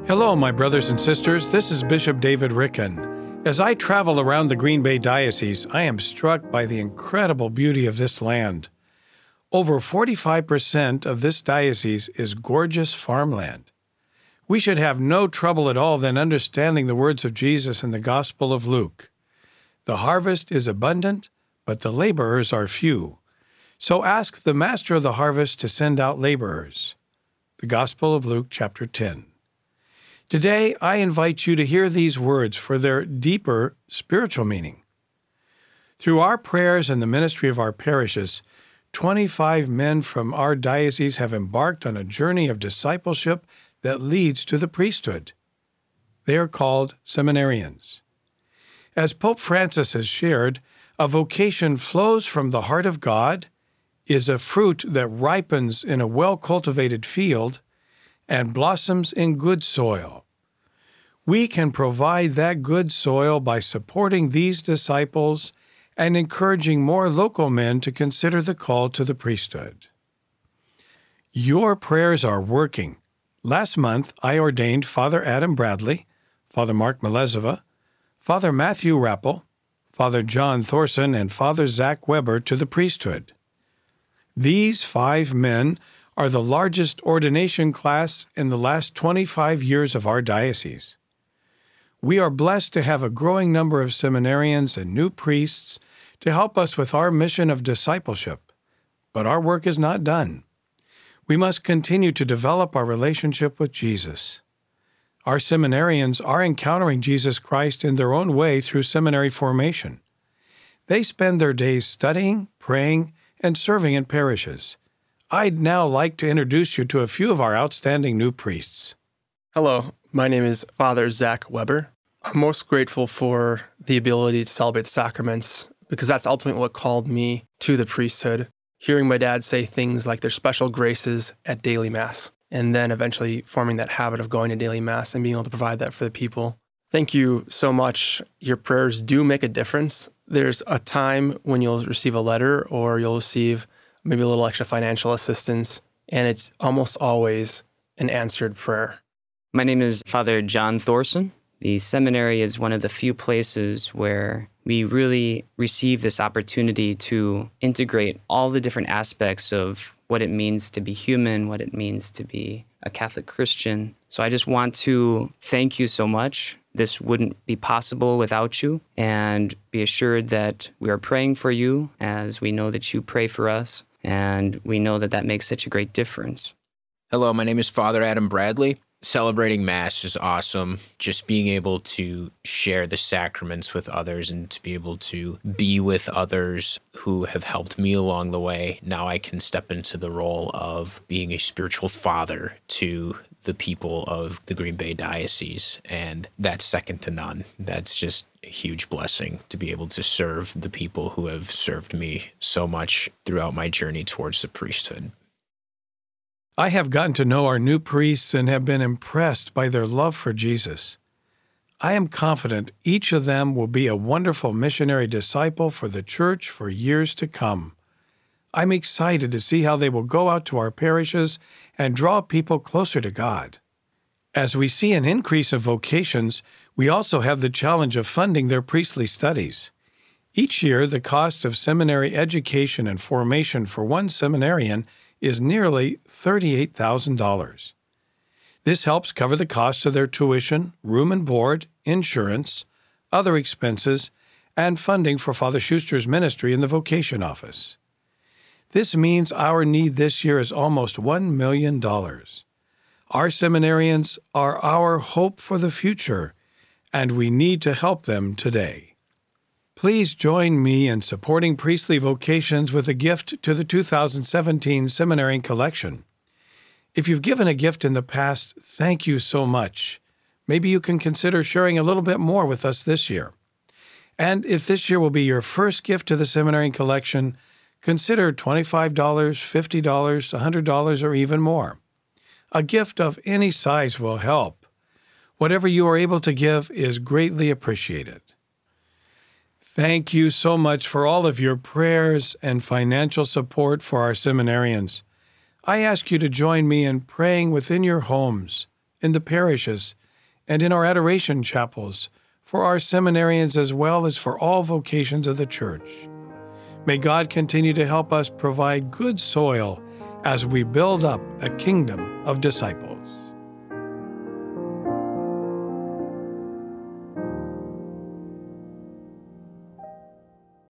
Hello, my brothers and sisters. This is Bishop David Ricken. As I travel around the Green Bay Diocese, I am struck by the incredible beauty of this land. Over 45% of this diocese is gorgeous farmland. We should have no trouble at all then understanding the words of Jesus in the Gospel of Luke. The harvest is abundant, but the laborers are few. So ask the master of the harvest to send out laborers. The Gospel of Luke, chapter 10. Today, I invite you to hear these words for their deeper spiritual meaning. Through our prayers and the ministry of our parishes, 25 men from our diocese have embarked on a journey of discipleship that leads to the priesthood. They are called seminarians. As Pope Francis has shared, a vocation flows from the heart of God, is a fruit that ripens in a well-cultivated field, and blossoms in good soil. We can provide that good soil by supporting these disciples and encouraging more local men to consider the call to the priesthood. Your prayers are working. Last month, I ordained Father Adam Bradley, Father Mark Melezova, Father Matthew Rappel, Father John Thorson, and Father Zach Weber to the priesthood. These 5 men are the largest ordination class in the last 25 years of our diocese. We are blessed to have a growing number of seminarians and new priests to help us with our mission of discipleship, but our work is not done. We must continue to develop our relationship with Jesus. Our seminarians are encountering Jesus Christ in their own way through seminary formation. They spend their days studying, praying, and serving in parishes. I'd now like to introduce you to a few of our outstanding new priests. Hello, my name is Father Zach Weber. I'm most grateful for the ability to celebrate the sacraments because that's ultimately what called me to the priesthood. Hearing my dad say things like there's special graces at daily Mass, and then eventually forming that habit of going to daily Mass and being able to provide that for the people. Thank you so much. Your prayers do make a difference. There's a time when you'll receive a letter or you'll receive maybe a little extra financial assistance, and it's almost always an answered prayer. My name is Father John Thorson. The seminary is one of the few places where we really receive this opportunity to integrate all the different aspects of what it means to be human, what it means to be a Catholic Christian. So I just want to thank you so much. This wouldn't be possible without you, and be assured that we are praying for you as we know that you pray for us. And we know that that makes such a great difference. Hello, my name is Father Adam Bradley. Celebrating Mass is awesome. Just being able to share the sacraments with others and to be able to be with others who have helped me along the way. Now I can step into the role of being a spiritual father to the people of the Green Bay Diocese, and that's second to none. That's just a huge blessing to be able to serve the people who have served me so much throughout my journey towards the priesthood. I have gotten to know our new priests and have been impressed by their love for Jesus. I am confident each of them will be a wonderful missionary disciple for the Church for years to come. I'm excited to see how they will go out to our parishes and draw people closer to God. As we see an increase of vocations, we also have the challenge of funding their priestly studies. Each year, the cost of seminary education and formation for one seminarian is nearly $38,000. This helps cover the cost of their tuition, room and board, insurance, other expenses, and funding for Father Schuster's ministry in the vocation office. This means our need this year is almost $1 million. Our seminarians are our hope for the future, and we need to help them today. Please join me in supporting priestly vocations with a gift to the 2017 Seminarian Collection. If you've given a gift in the past, thank you so much. Maybe you can consider sharing a little bit more with us this year. And if this year will be your first gift to the Seminarian Collection, consider $25, $50, $100, or even more. A gift of any size will help. Whatever you are able to give is greatly appreciated. Thank you so much for all of your prayers and financial support for our seminarians. I ask you to join me in praying within your homes in the parishes, and in our adoration chapels, for our seminarians as well as for all vocations of the Church. May God continue to help us provide good soil as we build up a kingdom of disciples.